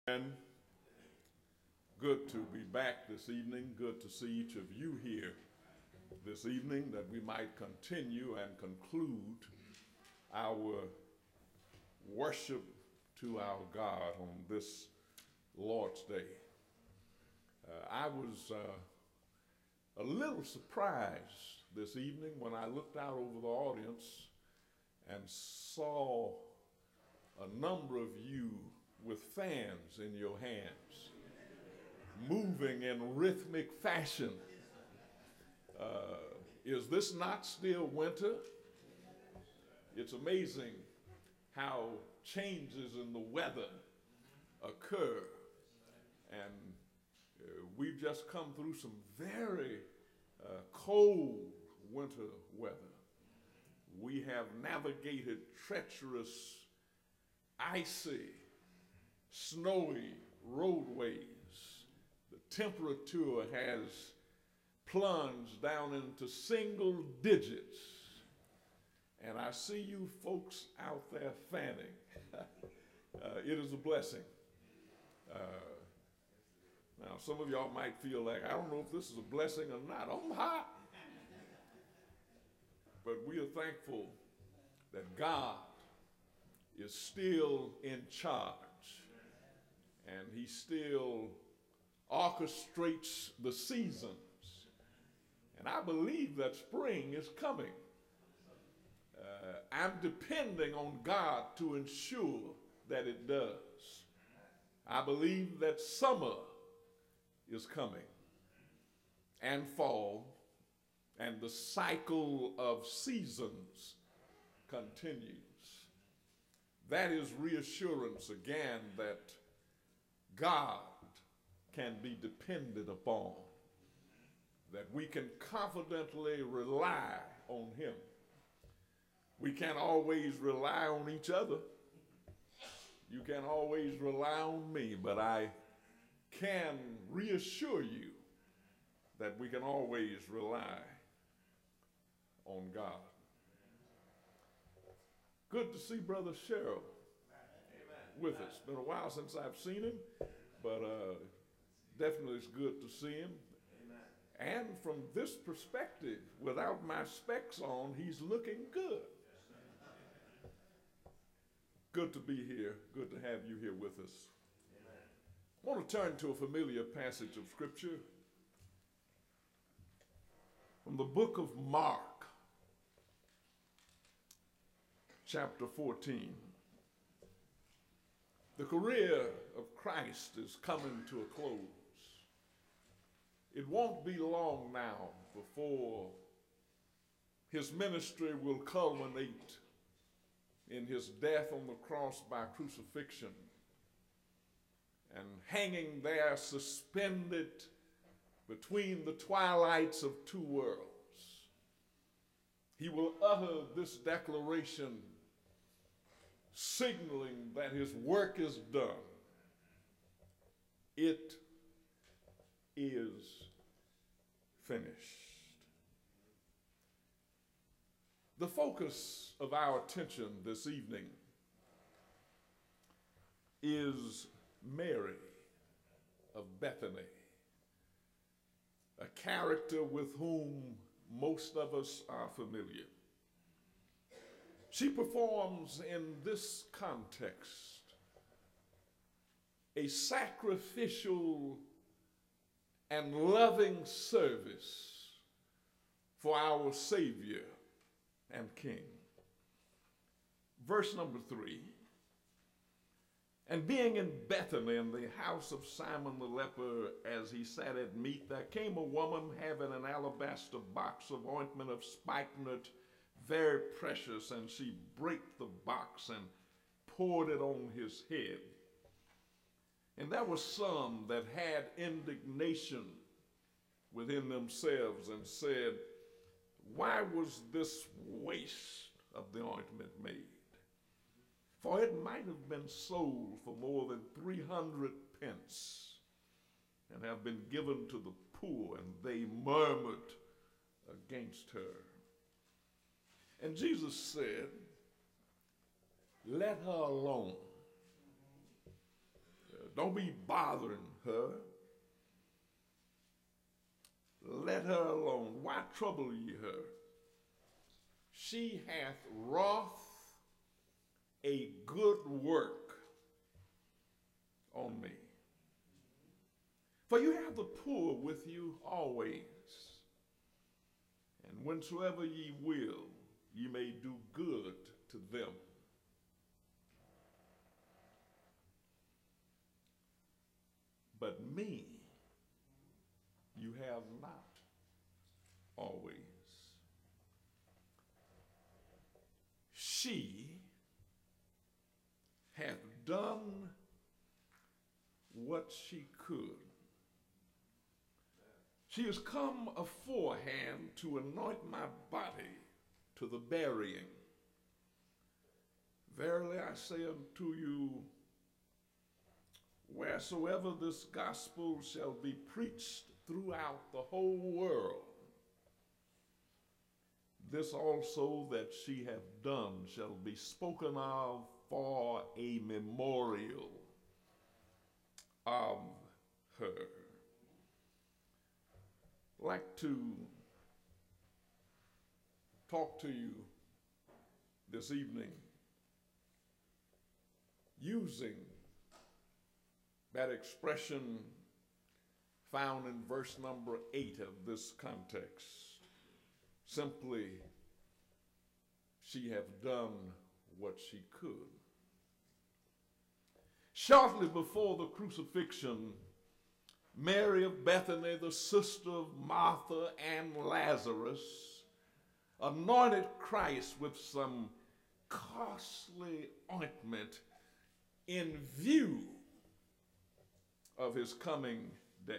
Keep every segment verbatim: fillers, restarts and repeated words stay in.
And good to be back this evening. Good to see each of you here this evening, that we might continue and conclude our worship to our God on this Lord's Day. Uh, I was uh, a little surprised this evening when I looked out over the audience and saw a number of you with fans in your hands, moving in rhythmic fashion. Uh, is this not still winter? It's amazing how changes in the weather occur. And uh, we've just come through some very uh, cold winter weather. We have navigated treacherous, icy, snowy roadways. The temperature has plunged down into single digits. And I see you folks out there fanning. uh, it is a blessing. Uh, now, some of y'all might feel like, I don't know if this is a blessing or not. I'm hot. But we are thankful that God is still in charge. And he still orchestrates the seasons. And I believe that spring is coming. Uh, I'm depending on God to ensure that it does. I believe that summer is coming, and fall, and the cycle of seasons continues. That is reassurance again that God can be depended upon, that we can confidently rely on him. We can't always rely on each other. You can't always rely on me, but I can reassure you that we can always rely on God. Good to see Brother Sherrill with us. It's been a while since I've seen him, but uh, definitely it's good to see him. And from this perspective, without my specs on, he's looking good. Good to be here. Good to have you here with us. I want to turn to a familiar passage of Scripture from the book of Mark, chapter fourteen. The career of Christ is coming to a close. It won't be long now before his ministry will culminate in his death on the cross by crucifixion and hanging there suspended between the twilights of two worlds. He will utter this declaration, signaling that his work is done. It is finished. The focus of our attention this evening is Mary of Bethany, a character with whom most of us are familiar. She performs in this context a sacrificial and loving service for our Savior and King. Verse number three. And being in Bethany, in the house of Simon the leper, as he sat at meat, there came a woman having an alabaster box of ointment of spikenard, very precious, and she brake the box and poured it on his head. And there were some that had indignation within themselves and said, why was this waste of the ointment made? For it might have been sold for more than three hundred pence and have been given to the poor. And they murmured against her. And Jesus said, let her alone. Don't be bothering her. Let her alone. Why trouble ye her? She hath wrought a good work on me. For you have the poor with you always, and whensoever ye will, ye may do good to them. But me you have not always. She hath done what she could. She has come aforehand to anoint my body to the burying. Verily I say unto you, wheresoever this gospel shall be preached throughout the whole world, this also that she hath done shall be spoken of for a memorial of her. I'd like to talk to you this evening using that expression found in verse number eight of this context. Simply, she hath done what she could. Shortly before the crucifixion, Mary of Bethany, the sister of Martha and Lazarus, anointed Christ with some costly ointment in view of his coming death.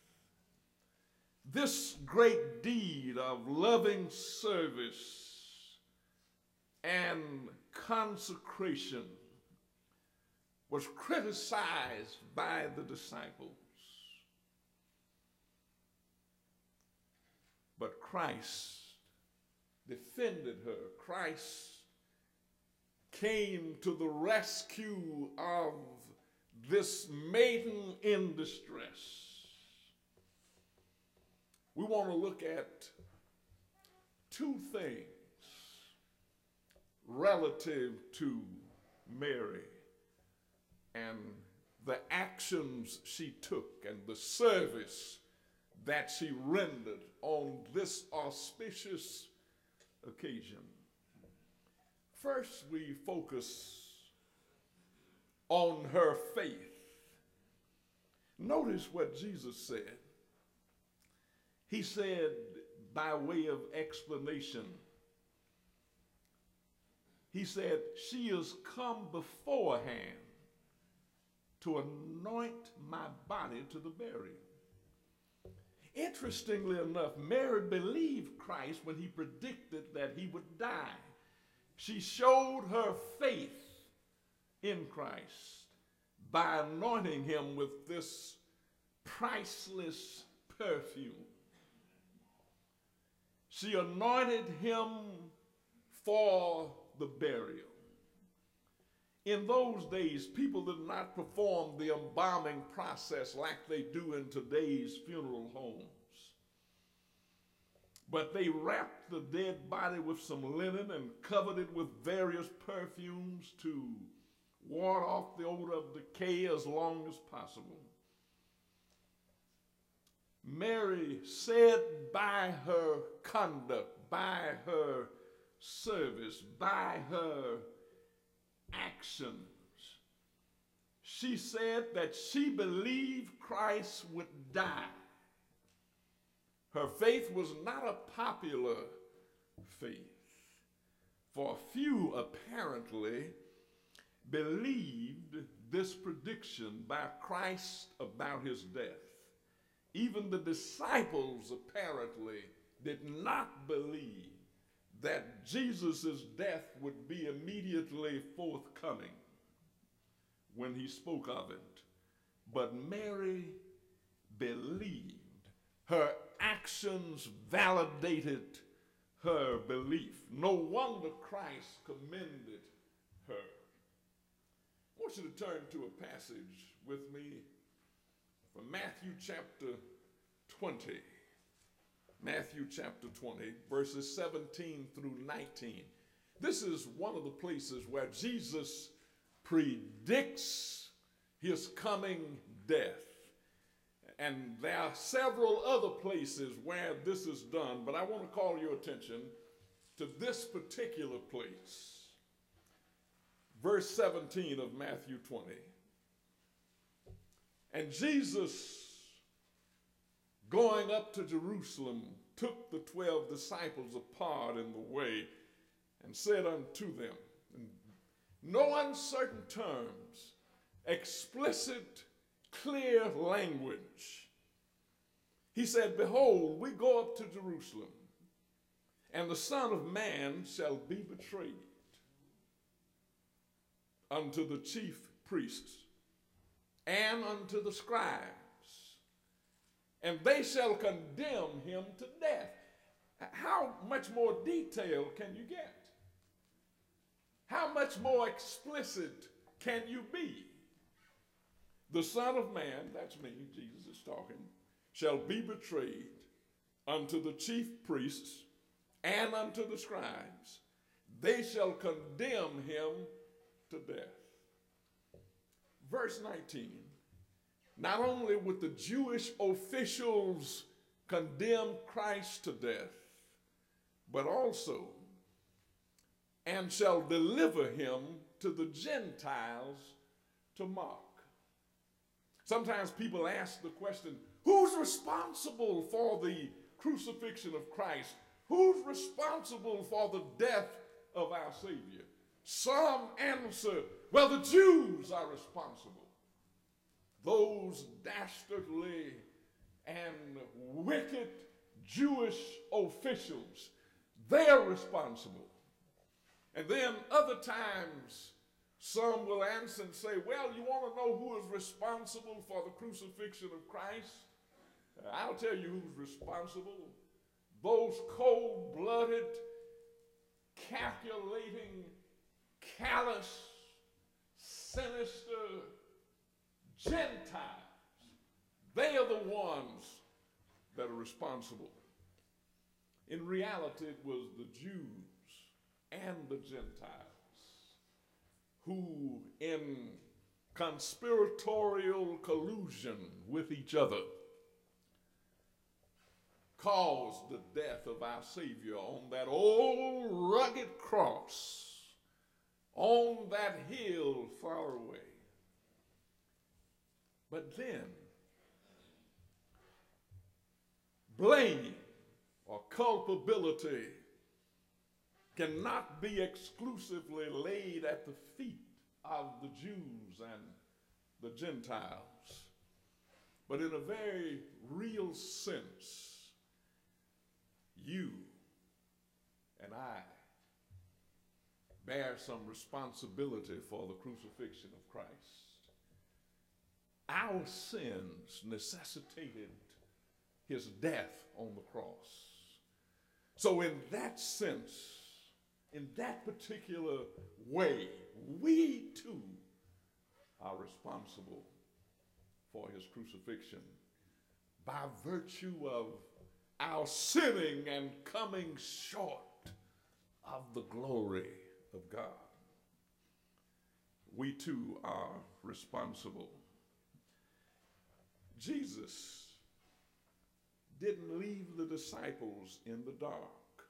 This great deed of loving service and consecration was criticized by the disciples. But Christ defended her. Christ came to the rescue of this maiden in distress. We want to look at two things relative to Mary and the actions she took and the service that she rendered on this auspicious occasion. First, we focus on her faith. Notice what Jesus said. He said, by way of explanation, he said, she has come beforehand to anoint my body to the burial. Interestingly enough, Mary believed Christ when he predicted that he would die. She showed her faith in Christ by anointing him with this priceless perfume. She anointed him for the burial. In those days, people did not perform the embalming process like they do in today's funeral homes. But they wrapped the dead body with some linen and covered it with various perfumes to ward off the odor of decay as long as possible. Mary said by her conduct, by her service, by her actions, she said that she believed Christ would die. Her faith was not a popular faith, for few apparently believed this prediction by Christ about his death. Even the disciples apparently did not believe that Jesus' death would be immediately forthcoming when he spoke of it. But Mary believed. Her actions validated her belief. No wonder Christ commended her. I want you to turn to a passage with me from Matthew chapter twenty. Matthew chapter twenty, verses seventeen through nineteen. This is one of the places where Jesus predicts his coming death. And there are several other places where this is done, but I want to call your attention to this particular place. Verse seventeen of Matthew twenty. And Jesus, going up to Jerusalem, took the twelve disciples apart in the way and said unto them, in no uncertain terms, explicit, clear language, he said, behold, we go up to Jerusalem, and the Son of Man shall be betrayed unto the chief priests and unto the scribes, and they shall condemn him to death. How much more detail can you get? How much more explicit can you be? The Son of Man, that's me, Jesus is talking, shall be betrayed unto the chief priests and unto the scribes. They shall condemn him to death. Verse nineteen. Not only would the Jewish officials condemn Christ to death, but also, and shall deliver him to the Gentiles to mock. Sometimes people ask the question, who's responsible for the crucifixion of Christ? Who's responsible for the death of our Savior? Some answer, well, the Jews are responsible. Those dastardly and wicked Jewish officials, they're responsible. And then other times, some will answer and say, well, you want to know who is responsible for the crucifixion of Christ? I'll tell you who's responsible. Those cold-blooded, calculating, callous, sinister Gentiles. They are the ones that are responsible. In reality, it was the Jews and the Gentiles who, in conspiratorial collusion with each other, caused the death of our Savior on that old rugged cross, on that hill far away. But then, blame or culpability cannot be exclusively laid at the feet of the Jews and the Gentiles, but in a very real sense, you and I bear some responsibility for the crucifixion of Christ. Our sins necessitated his death on the cross. So in that sense, in that particular way, we too are responsible for his crucifixion by virtue of our sinning and coming short of the glory of God. We too are responsible. Jesus didn't leave the disciples in the dark.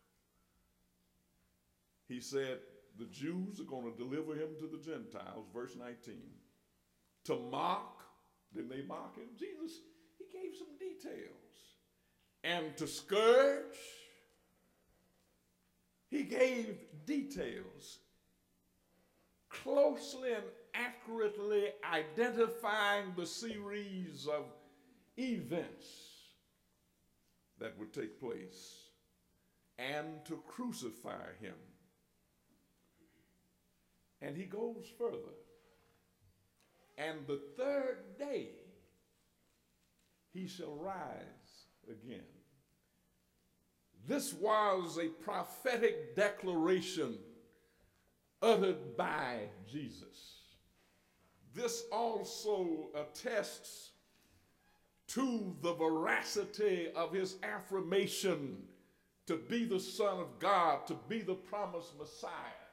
He said the Jews are going to deliver him to the Gentiles, verse nineteen. To mock, didn't they mock him? Jesus, he gave some details. And to scourge, he gave details, closely and accurately identifying the series of events that would take place, and to crucify him. And he goes further. And the third day he shall rise again. This was a prophetic declaration uttered by Jesus. this also attests to the veracity of his affirmation to be the Son of God, to be the promised Messiah.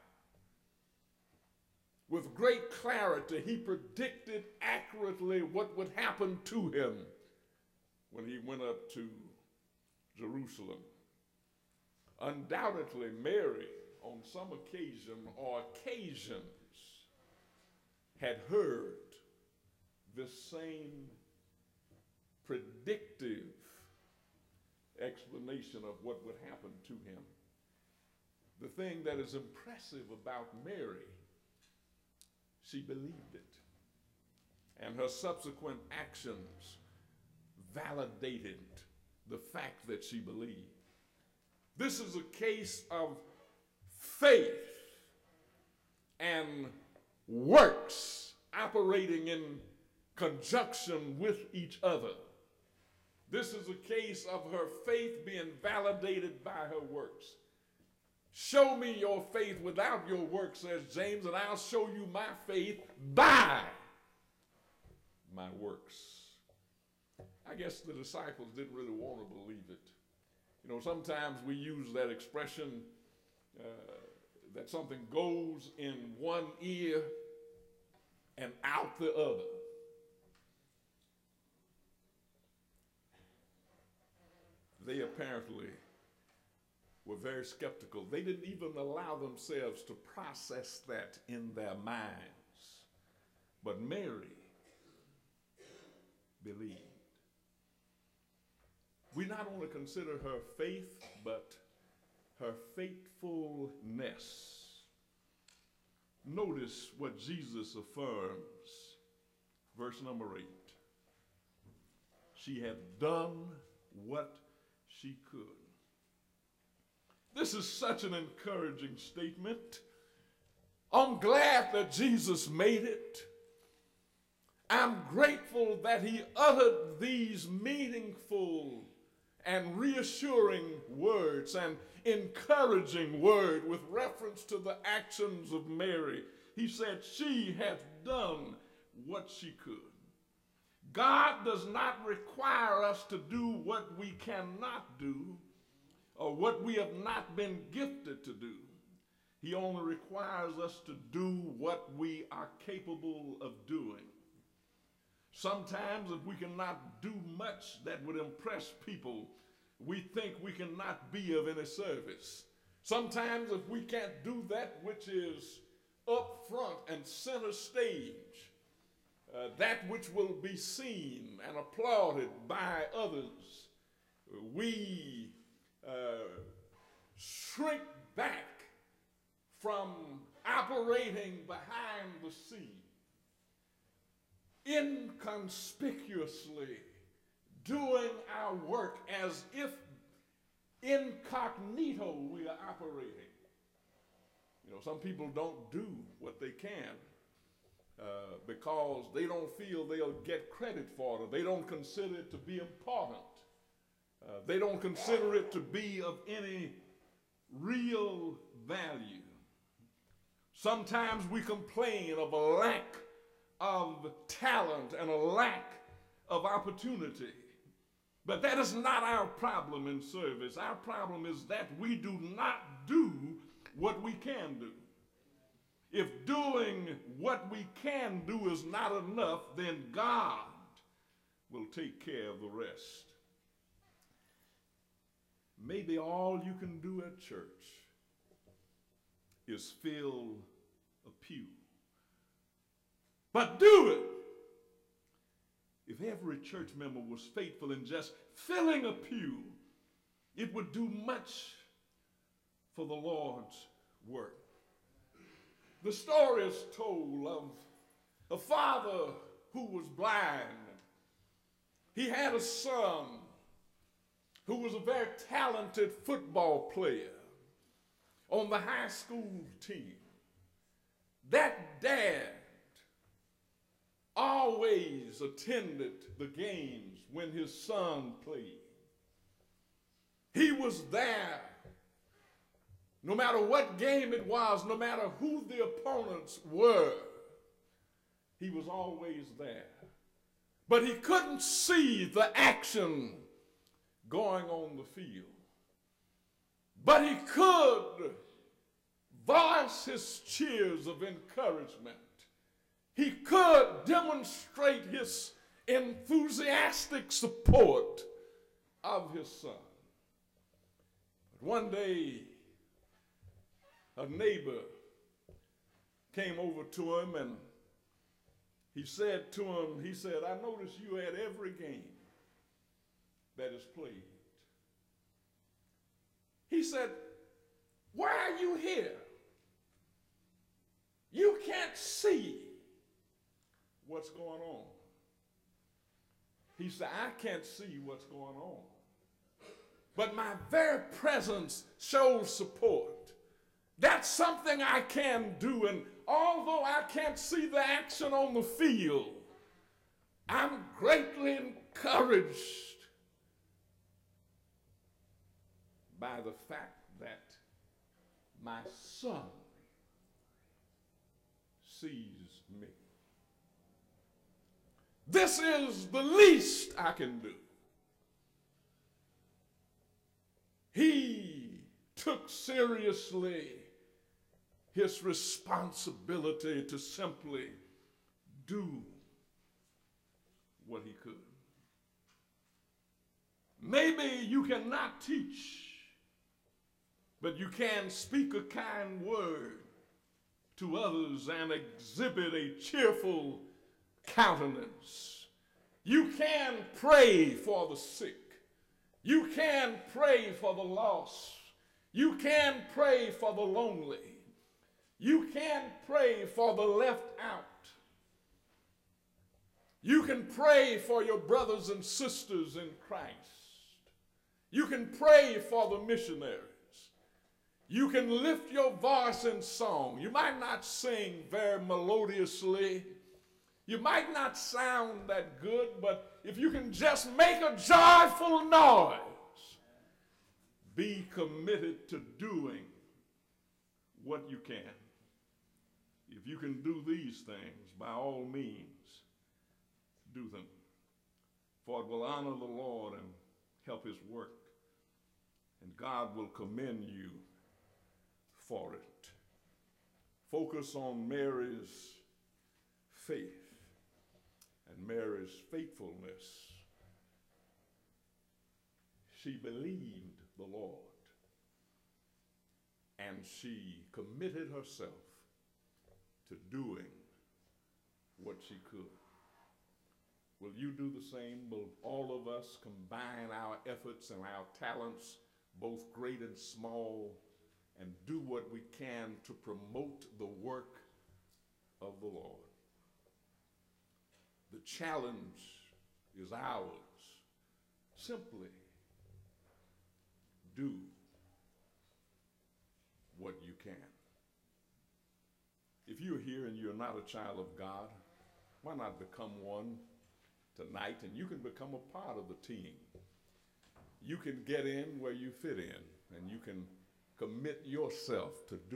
With great clarity, he predicted accurately what would happen to him when he went up to Jerusalem. Undoubtedly, Mary, on some occasion or occasions, had heard this same predictive explanation of what would happen to him. The thing that is impressive about Mary, she believed it. And her subsequent actions validated the fact that she believed. This is a case of faith and works operating in conjunction with each other. This is a case of her faith being validated by her works. Show me your faith without your works, says James, and I'll show you my faith by my works. I guess the disciples didn't really want to believe it. You know, sometimes we use that expression uh, that something goes in one ear and out the other. They apparently were very skeptical. They didn't even allow themselves to process that in their minds. But Mary believed. We not only consider her faith, but her faithfulness. Notice what Jesus affirms. Verse number eight. She had done what she could. This is such an encouraging statement. I'm glad that Jesus made it. I'm grateful that he uttered these meaningful and reassuring words and encouraging word with reference to the actions of Mary. He said she hath done what she could. God does not require us to do what we cannot do or what we have not been gifted to do. He only requires us to do what we are capable of doing. Sometimes if we cannot do much that would impress people, we think we cannot be of any service. Sometimes if we can't do that which is up front and center stage, uh, that which will be seen and applauded by others, we uh, shrink back from operating behind the scene, inconspicuously doing our work as if incognito we are operating. You know, some people don't do what they can uh, because they don't feel they'll get credit for it. They don't consider it to be important. Uh, they don't consider it to be of any real value. Sometimes we complain of a lack of talent and a lack of opportunity. But that is not our problem in service. Our problem is that we do not do what we can do. If doing what we can do is not enough, then God will take care of the rest. Maybe all you can do at church is fill a pew. But do it. If every church member was faithful in just filling a pew, it would do much for the Lord's work. The story is told of a father who was blind. He had a son who was a very talented football player on the high school team. That dad always attended the games when his son played. He was there no matter what game it was, no matter who the opponents were. He was always there. But he couldn't see the action going on the field. But he could voice his cheers of encouragement. He could demonstrate his enthusiastic support of his son. But one day, a neighbor came over to him and he said to him, he said, I noticed you at every game that is played. He said, why are you here? You can't see what's going on. He said, I can't see what's going on. But my very presence shows support. That's something I can do. And although I can't see the action on the field, I'm greatly encouraged by the fact that my son sees me. This is the least I can do. He took seriously his responsibility to simply do what he could. Maybe you cannot teach, but you can speak a kind word to others and exhibit a cheerful countenance. You can pray for the sick. You can pray for the lost. You can pray for the lonely. You can pray for the left out. You can pray for your brothers and sisters in Christ. You can pray for the missionaries. You can lift your voice in song. You might not sing very melodiously. You might not sound that good, but if you can just make a joyful noise, be committed to doing what you can. If you can do these things, by all means, do them. For it will honor the Lord and help his work, and God will commend you for it. Focus on Mary's faith and Mary's faithfulness. She believed the Lord, and she committed herself to doing what she could. Will you do the same? Will all of us combine our efforts and our talents, both great and small, and do what we can to promote the work of the Lord? The challenge is ours. Simply do what you can. If you're here and you're not a child of God, why not become one tonight? And you can become a part of the team. You can get in where you fit in, and you can commit yourself to do